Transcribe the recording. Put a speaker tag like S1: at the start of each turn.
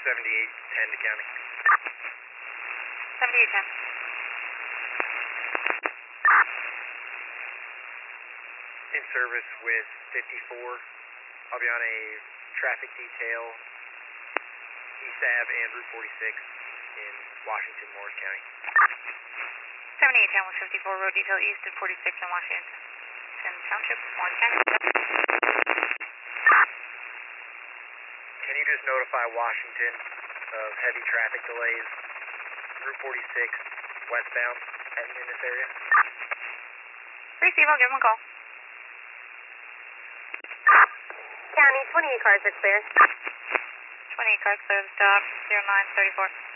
S1: 7810 to county.
S2: 7810.
S1: In service with 54. I'll be on a traffic detail East Ave and Route 46 in Washington, Morris County.
S2: 7810 with 54 road detail east of 46 in Washington Township, Morris County.
S1: Can you just notify Washington of heavy traffic delays, Route 46 westbound heading in this area?
S2: Receive, I'll give them a call.
S3: County, 28 cars are clear.
S2: 28 cars clear the stop, 0934.